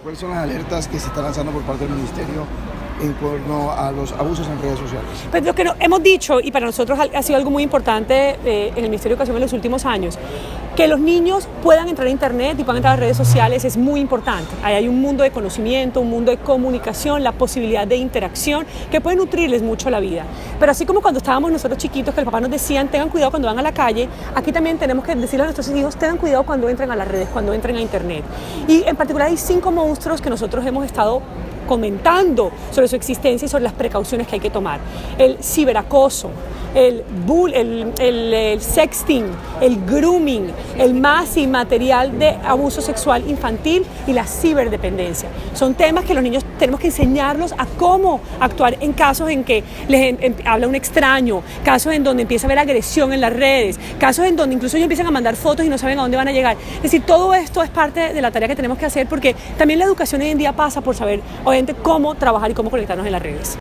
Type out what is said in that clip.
¿Cuáles son las alertas que se están lanzando por parte del Ministerio en torno a los abusos en redes sociales? Pues lo que hemos dicho, y para nosotros ha sido algo muy importante en el Ministerio de Educación en los últimos años, que los niños puedan entrar a Internet y puedan entrar a redes sociales es muy importante. Ahí hay un mundo de conocimiento, un mundo de comunicación, la posibilidad de interacción que puede nutrirles mucho la vida. Pero así como cuando estábamos nosotros chiquitos, que el papá nos decían, tengan cuidado cuando van a la calle, aquí también tenemos que decirle a nuestros hijos, tengan cuidado cuando entren a las redes, cuando entren a Internet. Y en particular hay 5 monstruos que nosotros hemos estado comentando sobre su existencia y sobre las precauciones que hay que tomar. El ciberacoso, el sexting, el grooming, el más material de abuso sexual infantil y la ciberdependencia. Son temas que los niños tenemos que enseñarlos a cómo actuar en casos en que les habla un extraño, casos en donde empieza a haber agresión en las redes, casos en donde incluso ellos empiezan a mandar fotos y no saben a dónde van a llegar. Es decir, todo esto es parte de la tarea que tenemos que hacer porque también la educación hoy en día pasa por saber, obviamente, cómo trabajar y cómo conectarnos en las redes.